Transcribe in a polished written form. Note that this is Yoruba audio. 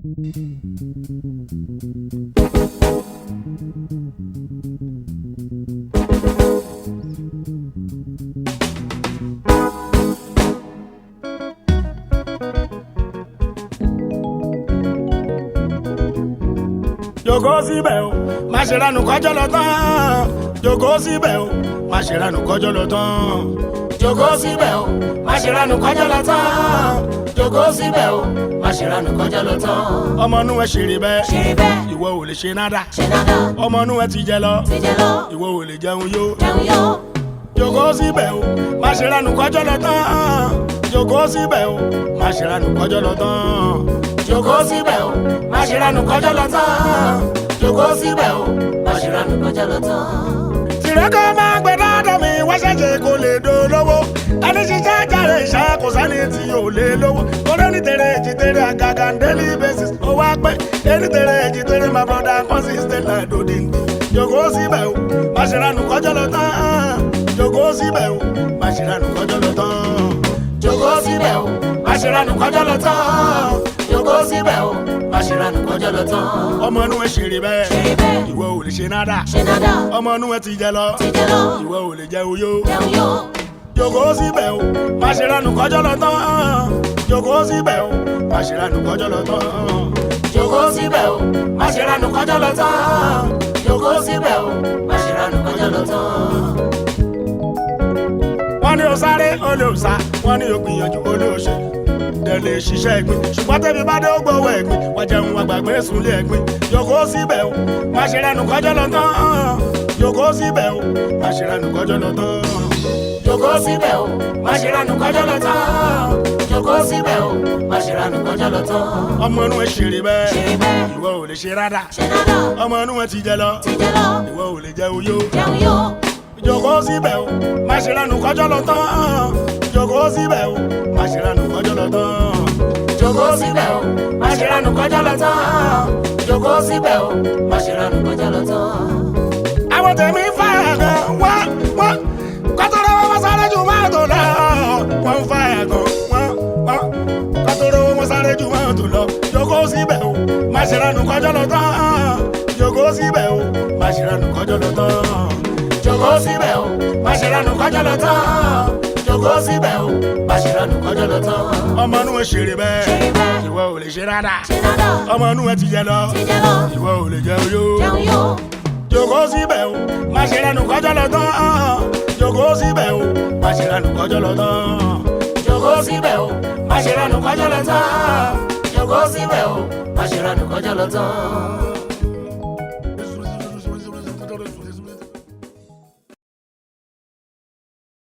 Jókòó síbẹ̀ o, má ṣe ranù kọjọ́ lọ tán. Jókòó síbẹ̀ o, má ṣe ranù kọjọ́ lọ tán. Jókòó síbẹ̀ o, má ṣe ranù kọjọ́ lọ tán. Jókòó síbẹ̀ o, má ṣe ranù kọjọ́ lọ tán. Ọmọ inú ẹ ṣeré bẹ́ẹ̀, ìwọ ò lè ṣe nádà. Ọmọ inú ẹ ti jẹ lọ, ìwọ ò lè jẹun yó. Jókòó síbẹ̀ o, má ṣe ranù kọjọ́ lọ tán. Jókòó síbẹ̀ o, má ṣe ranù kọjọ́ lọ tán. Jókòó síbẹ̀ o, má ṣe ranù kọjọ́ lọ tán. Jókòó síbẹ̀ o, má ṣe ranù kọjọ́ lọ tán. Tìrẹ́kọ̀ máa gbẹ dáadáa mi wá ṣẹ̀ṣẹ̀ kò lè dolówó. Ẹni ṣiṣẹ́ jàre ìṣẹ́ kò sẹ́ni tí ò lè lówó. Torí ní tèrè èjì tèrè àgàgà daily basis. Ó wá pẹ́ ẹni tèrè èjì tèrè my brother consistent like dodindi. Jókòó síbẹ̀ o, má ṣe ranù kọjọ́ lọ tán. Jókòó síbẹ̀ o, má ṣe ranù kọjọ́ lọ tán. Jókòó síbẹ̀ o, má ṣe ranù kọjọ́ lọ tán. Jókòó síbẹ̀ o, má ṣe ranù kọjọ́ lọ tán. Ọmọ inú ẹ ṣeré bẹ́ẹ̀, ìwọ ò lè ṣe nádà. Ọmọ inú ẹ ti jẹ lọ, ìwọ ò lè jẹ oyó. Jókòó síbẹ̀ o, má ṣe ranù kọjọ́ lọ tán. Jókòó síbẹ̀ o, má ṣe ranù kọjọ́ lọ tán. Jókòó síbẹ̀ o, má ṣe ranù kọjọ́ lọ tán. Jókòó síbẹ̀ o, má ṣe ranù kọjọ́ lọ tán. Wọ́n ní o sáré o lè sá, wọ́n ní o gbìyànjú o lè ṣe. Dẹ̀lé ṣiṣẹ́ ẹ̀gbin, ṣùgbọ́n tẹ́bi bá dé ó gbowó ẹ̀gbin. Wọ́n jẹun wọ́n gbàgbé súnlé ẹ̀gbin. Jókòó síbẹ̀ o, má ṣe ranù kọjọ́ lọ tán. Jókòó síbẹ̀ o, má ṣe ranù kọjọ́ lọ tán. Jókòó síbẹ̀ o, má ṣe ranù kọjọ́ lọ tán. Jókòó síbẹ̀ o, má ṣe ranù kọjọ́ lọ tán. Ọmọ inú ẹ ṣeré bẹ́ẹ̀, ìwọ ò lè ṣe rádà. Ọmọ inú ẹ ti jẹ lọ, ìwọ ò lè jẹ oyó. Jókòó síbẹ̀ o, má ṣe ranù kọjọ́ lọ tán. Jókòó síbẹ̀ o, má ṣe ranù kọjọ́ lọ tán. Jókòó síbẹ̀ o, má ṣe ranù kọjọ́ lọ tán. Jókòó síbẹ̀ o, má ṣe ranù kọjọ́ lọ tán. Àwọn tèmi ń fa ẹ̀gàn wọ́n kọ́tọ́rọ́ wọn sáré ju mọ́tò lọ. Wọ́n ń fa ẹ̀gàn wọ́n kọ́tọ́rọ́ wọn sáré ju mọ́tò lọ. Jókòó síbẹ̀ o, má ṣe ranù kọjọ́ lọ tán. Jókòó síbẹ̀ o, má ṣe ranù kọjọ́ lọ tán. Jókòó síbẹ̀ o, má ṣe ranù kọjọ́ lọ tán. Jókòó síbẹ̀ o, má ṣe ranù kọjọ́ lọ tán. Ọmọ inú ẹ ṣeré bẹ́ẹ̀, ìwọ ò lè ṣe rádà. Ọmọ inú ẹ ti jẹ lọ, ìwọ ò lè jẹ oyó. Jókòó síbẹ̀ o, má ṣe ranù kọjọ́ lọ tán. Jókòó síbẹ̀ o, má ṣe ranù kọjọ́ lọ tán. Jókòó síbẹ̀ o, má ṣe ranù kọjọ́ lọ tán. Jókòó síbẹ̀ o, má ṣe ranù kọjọ́ lọ tán.